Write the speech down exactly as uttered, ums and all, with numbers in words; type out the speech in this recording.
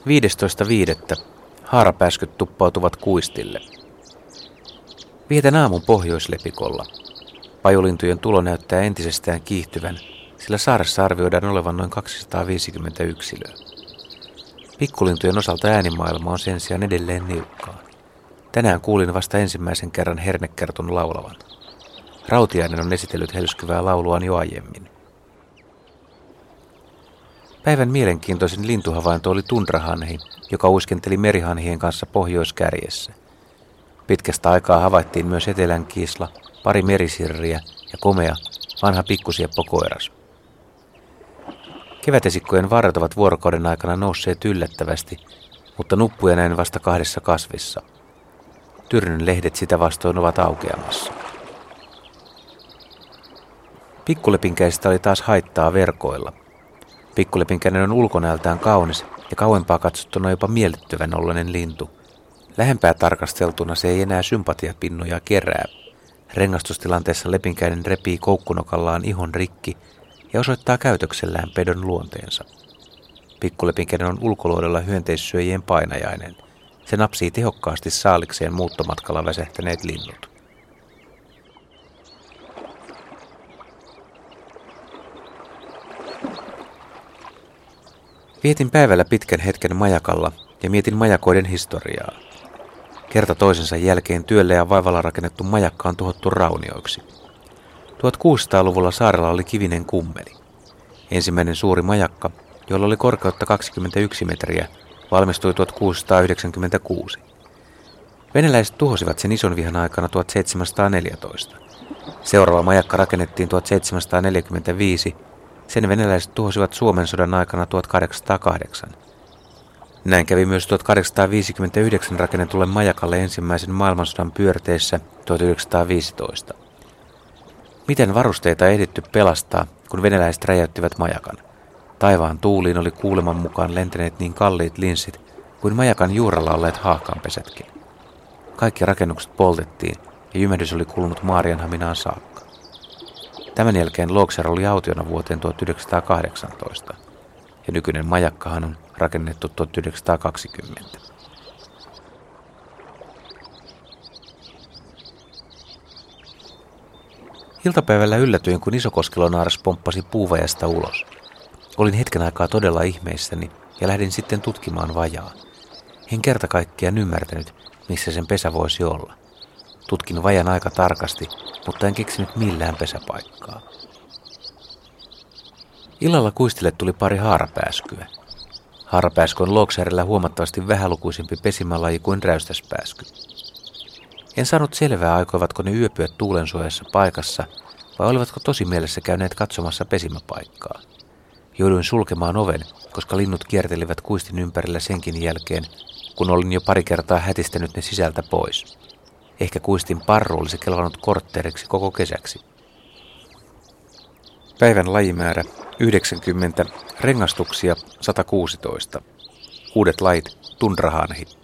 viidestoista viidettä Haarapääskyt tuppautuvat kuistille. Vietän aamun pohjoislepikolla. Pajulintujen tulo näyttää entisestään kiihtyvän, sillä saaressa arvioidaan olevan noin kaksisataaviisikymmentä yksilöä. Pikkulintujen osalta äänimaailma on sen sijaan edelleen niukkaa. Tänään kuulin vasta ensimmäisen kerran hernekertun laulavan. Rautiainen on esitellyt helskyvää lauluaan jo aiemmin. Päivän mielenkiintoisin lintuhavainto oli tundrahanhi, joka uiskenteli merihanhien kanssa pohjoiskärjessä. Pitkästä aikaa havaittiin myös etelän kiisla, pari merisirriä ja komea, vanha pikkusieppokoiras. Kevätesikkojen varret ovat vuorokauden aikana nousseet yllättävästi, mutta nuppuja näin vasta kahdessa kasvissa. Tyrnyn lehdet sitä vastoin ovat aukeamassa. Pikkulepinkäisistä oli taas haittaa verkoilla. Pikkulepinkäinen on ulkonäöltään kaunis ja kauempaa katsottuna jopa miellyttävän ollainen lintu. Lähempää tarkasteltuna se ei enää sympatiapinnoja kerää. Rengastustilanteessa lepinkäinen repii koukkunokallaan ihon rikki ja osoittaa käytöksellään pedon luonteensa. Pikkulepinkäinen on ulkoluodella hyönteissyöjien painajainen. Se napsii tehokkaasti saalikseen muuttomatkalla väsähtäneet linnut. Vietin päivällä pitkän hetken majakalla ja mietin majakoiden historiaa. Kerta toisensa jälkeen työllä ja vaivalla rakennettu majakka on tuhottu raunioiksi. tuhatkuusisataaluvulla saarella oli kivinen kummeli. Ensimmäinen suuri majakka, jolla oli korkeutta kaksikymmentäyksi metriä, valmistui tuhatkuusisataayhdeksänkymmentäkuusi. Venäläiset tuhosivat sen isonvihan aikana tuhatseitsemänsataaneljätoista. Seuraava majakka rakennettiin tuhatseitsemänsataaneljäkymmentäviisi. Sen venäläiset tuhosivat Suomen sodan aikana tuhatkahdeksansataakahdeksan. Näin kävi myös tuhatkahdeksansataaviisikymmentäyhdeksän rakennetulle majakalle ensimmäisen maailmansodan pyörteessä tuhatyhdeksänsataaviisitoista. Miten varusteita ei ehditty pelastaa, kun venäläiset räjäyttivät majakan? Taivaan tuuliin oli kuuleman mukaan lentäneet niin kalliit linssit kuin majakan juurella olleet haakaanpesätkin. Kaikki rakennukset poltettiin ja jymähdys oli kulunut Maarianhaminaan saakka. Tämän jälkeen Loxer oli autiona vuoteen tuhatyhdeksänsataakahdeksantoista ja nykyinen majakkahan on rakennettu tuhatyhdeksänsataakaksikymmentä. Iltapäivällä yllätyin, kun isokoskelonaaras pomppasi puuvajasta ulos. Olin hetken aikaa todella ihmeissäni ja lähdin sitten tutkimaan vajaa. En kerta kaikkiaan ymmärtänyt, missä sen pesä voisi olla. Tutkin vajan aika tarkasti, mutta en keksinyt millään pesäpaikkaa. Illalla kuistille tuli pari haarapääskyä. Haarapääsky on Loxerillä huomattavasti vähälukuisempi pesimälaji kuin räystäspääsky. En saanut selvää, aikoivatko ne yöpyä tuulensuojassa paikassa vai olivatko tosi mielessä käyneet katsomassa pesimäpaikkaa. Jouduin sulkemaan oven, koska linnut kiertelivät kuistin ympärillä senkin jälkeen, kun olin jo pari kertaa hätistänyt ne sisältä pois. Ehkä kuistin parru olisi kelvannut kortteeriksi koko kesäksi. Päivän lajimäärä yhdeksänkymmentä, rengastuksia sata kuusitoista. Uudet lajit tundrahanhi.